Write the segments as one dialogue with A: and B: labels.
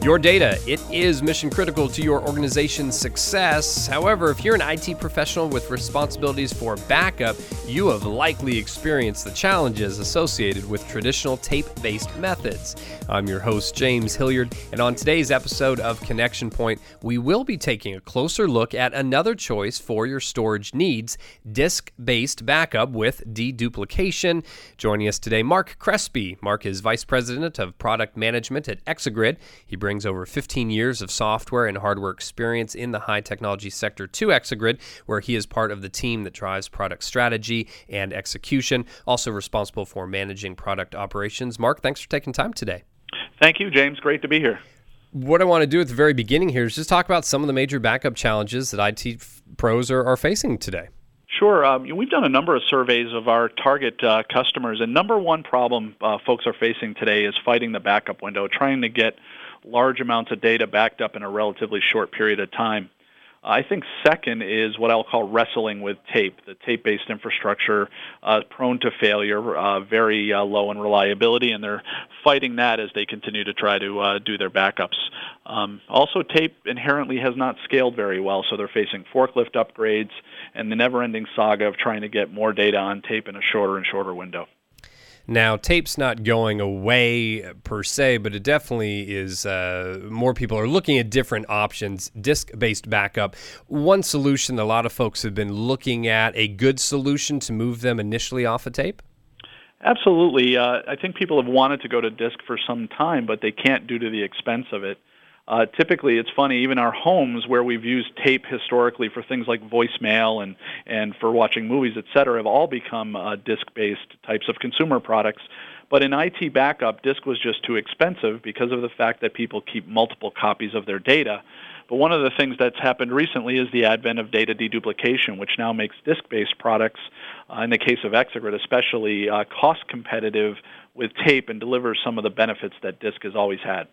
A: Your data, it is mission critical to your organization's success. However, if you're an IT professional with responsibilities for backup, you have likely experienced the challenges associated with traditional tape-based methods. I'm your host, James Hilliard, and on today's episode of Connection Point, we will be taking a closer look at another choice for your storage needs, disk-based backup with deduplication. Joining us today, Mark Crespi. Mark is Vice President of Product Management at Exagrid. He brings over 15 years of software and hardware experience in the high technology sector to Exagrid, where he is part of the team that drives product strategy and execution, also responsible for managing product operations. Mark, thanks for taking time today.
B: Thank you, James. Great to be here.
A: What I want to do at the very beginning here is just talk about some of the major backup challenges that IT pros are facing today.
B: Sure. We've done a number of surveys of our target customers, and number one problem folks are facing today is fighting the backup window, trying to get large amounts of data backed up in a relatively short period of time. I think second is what I'll call wrestling with tape. The tape-based infrastructure prone to failure, very low in reliability, and they're fighting that as they continue to try to do their backups. Also, tape inherently has not scaled very well, so they're facing forklift upgrades and the never-ending saga of trying to get more data on tape in a shorter and shorter window.
A: Now, tape's not going away per se, but it definitely is. More people are looking at different options, disk-based backup. One solution that a lot of folks have been looking at, a good solution to move them initially off of tape?
B: Absolutely. I think people have wanted to go to disk for some time, but they can't due to the expense of it. Typically, it's funny, even our homes where we've used tape historically for things like voicemail and for watching movies, et cetera, have all become disk-based types of consumer products. But in IT backup, disk was just too expensive because of the fact that people keep multiple copies of their data. But one of the things that's happened recently is the advent of data deduplication, which now makes disk-based products, in the case of Exagrid especially, cost competitive with tape and delivers some of the benefits that disk has always had.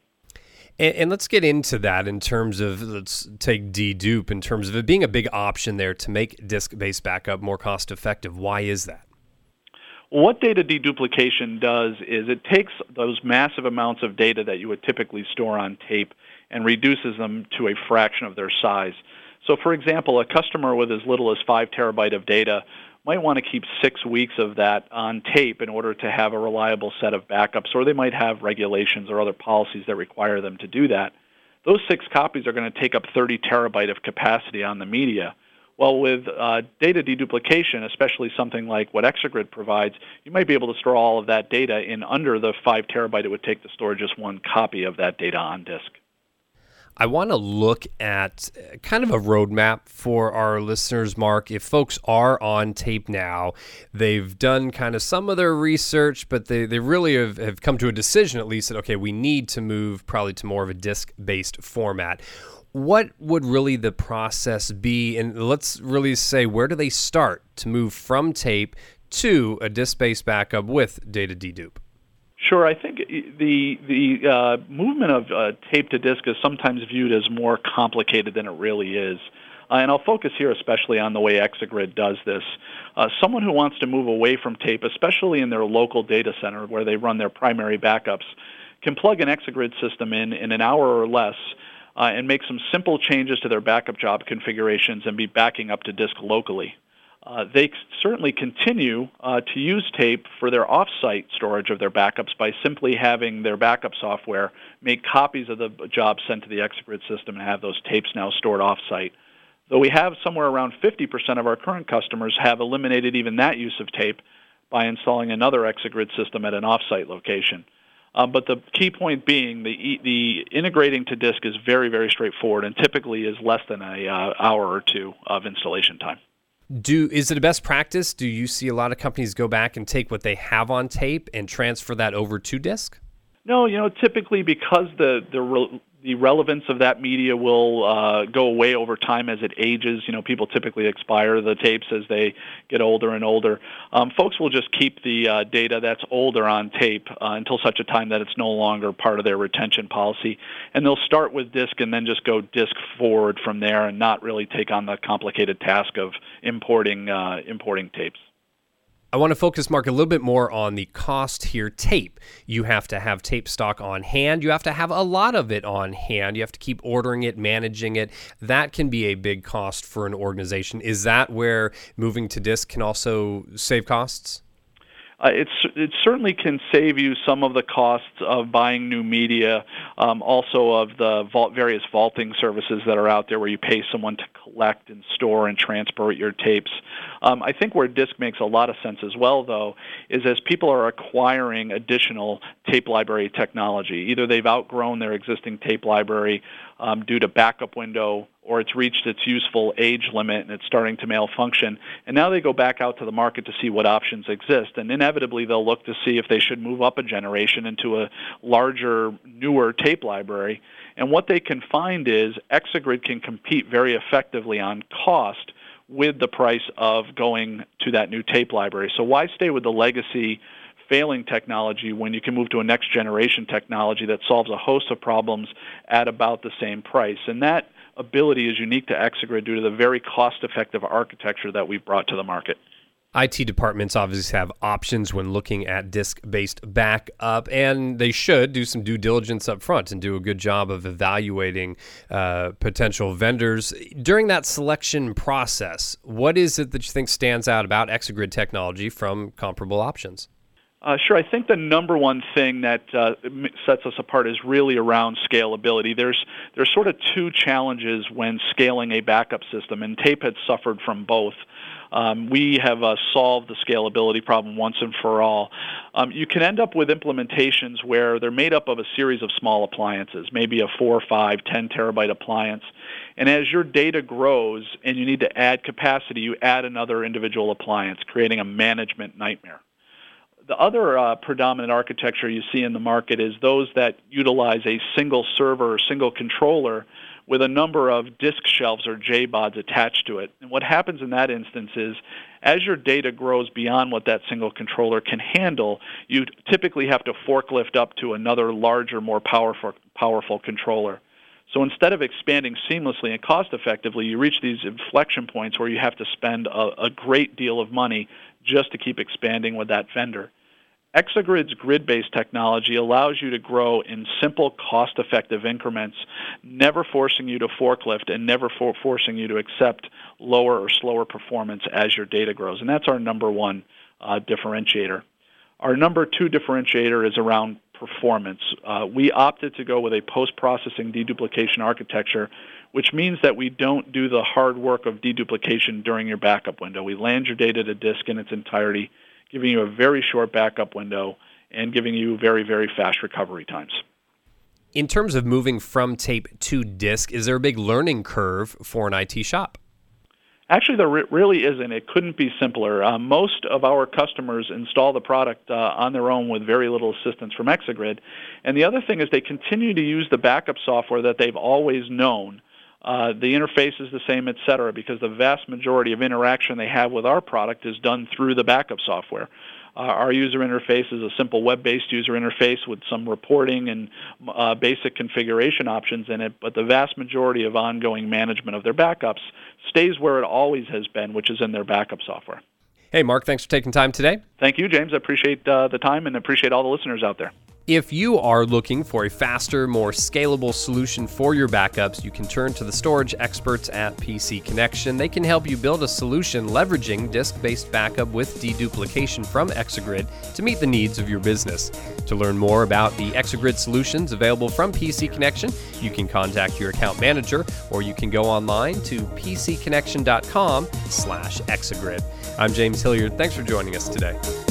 A: And let's get into that in terms of, let's take dedupe, in terms of it being a big option there to make disk-based backup more cost-effective. Why is that?
B: What data deduplication does is it takes those massive amounts of data that you would typically store on tape and reduces them to a fraction of their size. So, for example, a customer with as little as 5 terabyte of data might want to keep 6 weeks of that on tape in order to have a reliable set of backups, or they might have regulations or other policies that require them to do that. Those 6 copies are going to take up 30 terabyte of capacity on the media. Well, with data deduplication, especially something like what Exagrid provides, you might be able to store all of that data in under the 5 terabyte it would take to store just one copy of that data on disk.
A: I want to look at kind of a roadmap for our listeners, Mark. If folks are on tape now, they've done kind of some of their research, but they really have come to a decision at least that, okay, we need to move probably to more of a disk-based format. What would really the process be? And let's really say, where do they start to move from tape to a disk-based backup with data dedupe?
B: Sure. I think the movement of tape to disk is sometimes viewed as more complicated than it really is. And I'll focus here especially on the way Exagrid does this. Someone who wants to move away from tape, especially in their local data center where they run their primary backups, can plug an Exagrid system in an hour or less and make some simple changes to their backup job configurations and be backing up to disk locally. They certainly continue to use tape for their off-site storage of their backups by simply having their backup software make copies of the job sent to the Exagrid system and have those tapes now stored off-site. Though we have somewhere around 50% of our current customers have eliminated even that use of tape by installing another Exagrid system at an off-site location. But the key point being the integrating to disk is very, very straightforward and typically is less than an hour or two of installation time.
A: Is it a best practice? Do you see a lot of companies go back and take what they have on tape and transfer that over to disk?
B: No, typically because the relevance of that media will go away over time as it ages. People typically expire the tapes as they get older and older. Folks will just keep the data that's older on tape until such a time that it's no longer part of their retention policy. And they'll start with disk and then just go disk forward from there and not really take on the complicated task of importing tapes.
A: I want to focus, Mark, a little bit more on the cost here. Tape. You have to have tape stock on hand. You have to have a lot of it on hand. You have to keep ordering it, managing it. That can be a big cost for an organization. Is that where moving to disk can also save costs?
B: It certainly can save you some of the costs of buying new media, also of the various vaulting services that are out there where you pay someone to collect and store and transport your tapes. I think where disk makes a lot of sense as well, though, is as people are acquiring additional tape library technology. Either they've outgrown their existing tape library due to backup window, or it's reached its useful age limit and it's starting to malfunction. And now they go back out to the market to see what options exist. And inevitably they'll look to see if they should move up a generation into a larger, newer tape library. And what they can find is Exagrid can compete very effectively on cost with the price of going to that new tape library. So why stay with the legacy failing technology when you can move to a next generation technology that solves a host of problems at about the same price? And that ability is unique to Exagrid due to the very cost-effective architecture that we've brought to the market.
A: IT departments obviously have options when looking at disk-based backup, and they should do some due diligence up front and do a good job of evaluating potential vendors. During that selection process, what is it that you think stands out about Exagrid technology from comparable options?
B: Sure. I think the number one thing that sets us apart is really around scalability. There's sort of two challenges when scaling a backup system, and tape had suffered from both. We have solved the scalability problem once and for all. You can end up with implementations where they're made up of a series of small appliances, maybe a 4, 5, 10 terabyte appliance. And as your data grows and you need to add capacity, you add another individual appliance, creating a management nightmare. The other predominant architecture you see in the market is those that utilize a single server or single controller with a number of disk shelves or JBODs attached to it. And what happens in that instance is, as your data grows beyond what that single controller can handle, you typically have to forklift up to another larger, more powerful controller. So instead of expanding seamlessly and cost-effectively, you reach these inflection points where you have to spend a great deal of money just to keep expanding with that vendor. Exagrid's grid-based technology allows you to grow in simple, cost-effective increments, never forcing you to forklift and never forcing you to accept lower or slower performance as your data grows. And that's our number one differentiator. Our number two differentiator is around performance. We opted to go with a post-processing deduplication architecture, which means that we don't do the hard work of deduplication during your backup window. We land your data to disk in its entirety, giving you a very short backup window and giving you very, very fast recovery times.
A: In terms of moving from tape to disk, is there a big learning curve for an IT shop?
B: Actually, there really isn't. It couldn't be simpler. Most of our customers install the product on their own with very little assistance from Exagrid. And the other thing is they continue to use the backup software that they've always known. The interface is the same, et cetera, because the vast majority of interaction they have with our product is done through the backup software. Our user interface is a simple web-based user interface with some reporting and basic configuration options in it, but the vast majority of ongoing management of their backups stays where it always has been, which is in their backup software.
A: Hey, Mark, thanks for taking time today.
B: Thank you, James. I appreciate the time and appreciate all the listeners out there.
A: If you are looking for a faster, more scalable solution for your backups, you can turn to the storage experts at PC Connection. They can help you build a solution leveraging disk-based backup with deduplication from Exagrid to meet the needs of your business. To learn more about the Exagrid solutions available from PC Connection, you can contact your account manager, or you can go online to pcconnection.com/Exagrid. I'm James Hilliard. Thanks for joining us today.